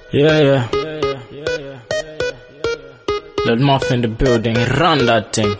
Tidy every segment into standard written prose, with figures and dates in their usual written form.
Yeah. Let Muff in the building, run that thing.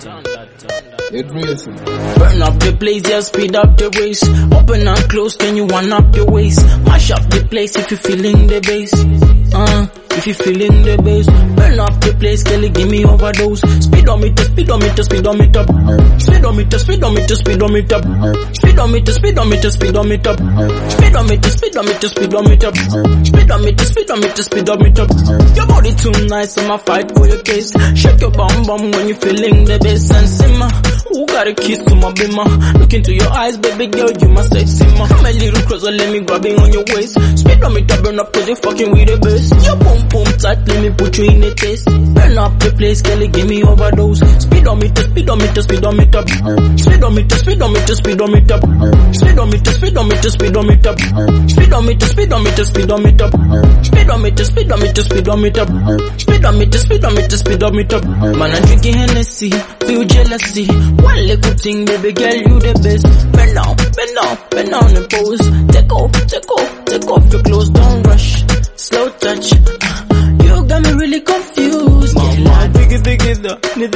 Burn up the place, yeah, speed up the race. Open and close, can you one up your waist? Mash up the place if you feeling the bass. If you feeling the bass. Burn up the place, Kelly, give me overdose. Speedometer, speedometer, speedometer. Speedometer, speedometer, speedometer. Speedometer, speedometer, speedometer. Speedometer, speedometer, speedometer. Speedometer, speedometer, speedometer. Your body too nice, I'ma fight for your case. Shake your bum bum when you feeling the bass and simmer. Who got a kiss to my bimmer? Look into your eyes, baby girl, you my sexy ma. Come a little closer, let me grab it on your waist. Speedometer burn up cause you fucking with the bass. Your boom boom tight, let me put you in the taste. Burn up the place, Kelly, give me overdose. Speedometer, speedometer, speedometer. Speedometer, speedometer, speedometer. Speedometer, speedometer, speedometer. Speedometer, speedometer, speedometer. Speedometer, speedometer, speedometer. Speedometer, speedometer, speedometer. Man, I'm drinking Hennessy, feel jealousy. One little thing, baby girl, you the best. Bend down, bend down, bend down and pose. Take off your clothes, don't rush. Slow touch, you got me really confused. Mama, diggy da, ni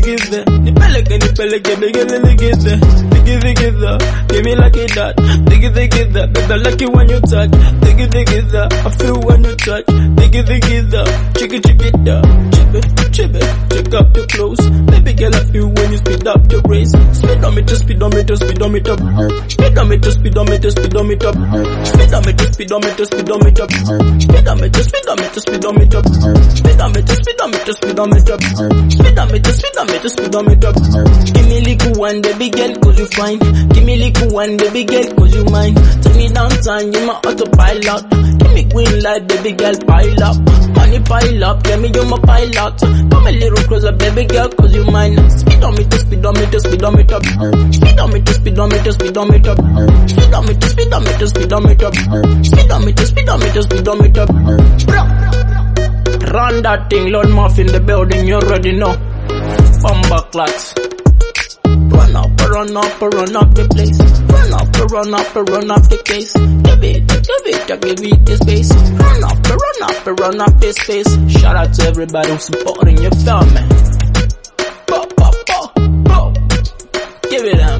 peleke, baby girl, diggy da, give me like it that. Diggy da, cause I like it when you touch. Diggy da, I feel when you touch. Diggy da, chicky da, check up your clothes. Baby girl, I feel when you speed up the race. Speedometer, speedometer, speedometer. Speedometer, speedometer, speedometer. Speedometer, speedometer, speedometer. Speedometer, speedometer, speedometer. Speedometer, speedometer, speedometer. Speedometer, speedometer, speedometer. Give me little one, baby girl, cause you fine. Give me little one, baby girl, cause you mine. Take me downtown, you my autopilot. Give me green light, baby girl, pile up. Money pile up, tell me you my pilot. Come a little closer, baby girl, cause you mine. Speedometer, speedometer, speedometer. Speedometer, speedometer, speedometer. Speedometer, speedometer, speedometer. Speedometer, speedometer, speedometer. Run that thing, Lord Muff in the building, you already know. Bumba clats. Run up the place. Run up the case. Give it the space. Run up the space. Shout out to everybody who's supporting your film, man. Give it up.